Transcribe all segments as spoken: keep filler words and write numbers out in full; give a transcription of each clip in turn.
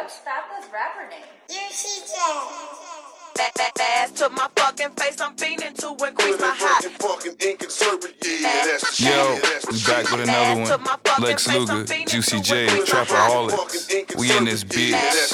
What's Fatla's rapper name? Juicy J. That, that, that ass to my fucking face, I'm fiending to increase my high. Fucking inconservative, yeah, that's the Yo, shit, that's the we shit. back with another one. Lex Luger, Juicy J, Trapaholics. We in this bitch.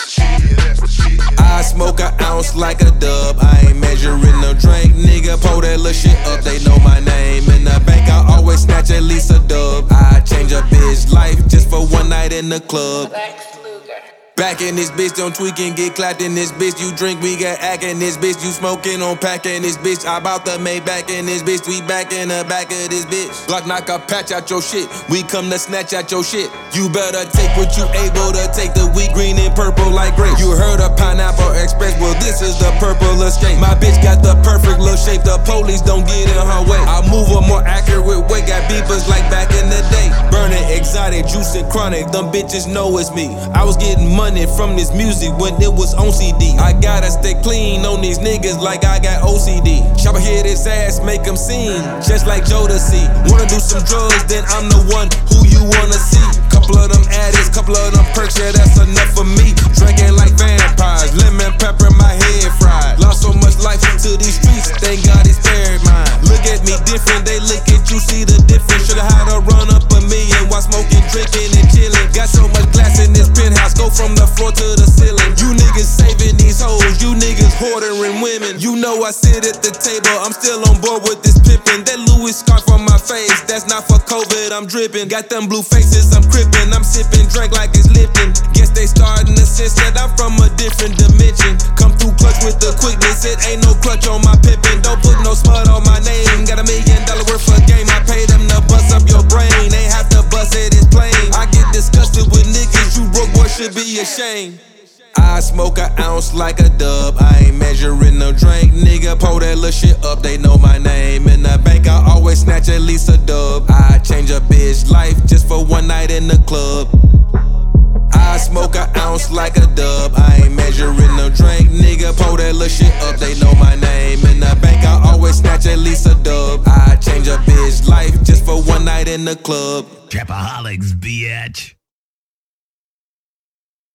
I smoke an ounce like a dub. I ain't measuring no drink, nigga. Pull that little shit up, they know my name. In the bank, I always snatch at least a dub. I change a bitch life just for one night in the club. Lex Luger. Back in this bitch, don't tweak and get clapped in this bitch. You drink, we got act in this bitch. You smoking on pack in this bitch. I bout to make back in this bitch. We back in the back of this bitch. Block knock a patch out your shit. We come to snatch out your shit. You better take what you able to take. The wheat green and purple like grape. You heard of Pineapple Express? Well, this is the purple escape. My bitch got the perfect little shape. The police don't get in her way. I move a more accurate way. Got beepers like back in the day. Burning exotic, juice and chronic. Them bitches know it's me. I was getting money from this music when it was on C D. I gotta stay clean on these niggas like I got O C D. Chopper hit his ass, make him sing, just like Jodeci. Wanna do some drugs, then I'm the one who you wanna see. Couple of them addicts, couple of them perks, yeah, that's enough for me. Drinking like vampires, lemon pepper, my head fried. Lost so much life into these streets, thank God he spared mine. Look at me different, they look at you, see the difference. Should've had to run up a million while smoking, drinking, and chilling. Got so much glass in this penthouse, go from the floor to the ceiling. You niggas saving these hoes, you niggas hoarding women. You know I sit at the table, I'm still on board with this pimpin'. That Louis scarf on my face, that's not for COVID, I'm drippin'. Got them blue faces, I'm crippin', I'm sippin', drink like it's Lipton. Guess they startin' to sense that I'm from a different dimension. Come through clutch with the quickness, it ain't no clutch on my pippin'. Don't put no smut on my name, got a million dollar worth of game. I pay them to bust up your brain, ain't have to bust it, it's plain. I get disgusted with niggas, you broke boy should be ashamed. I smoke an ounce like a dub. I ain't measuring no drink, nigga. Pull that little shit up, they know my name. In the bank, I always snatch at least a dub. I change a bitch life just for one night in the club. I smoke an ounce like a dub. I ain't measuring no drink, nigga. Pull that little shit up, they know my name. In the bank, I always snatch at least a dub. I change a bitch life just for one night in the club. Trapaholics, bitch.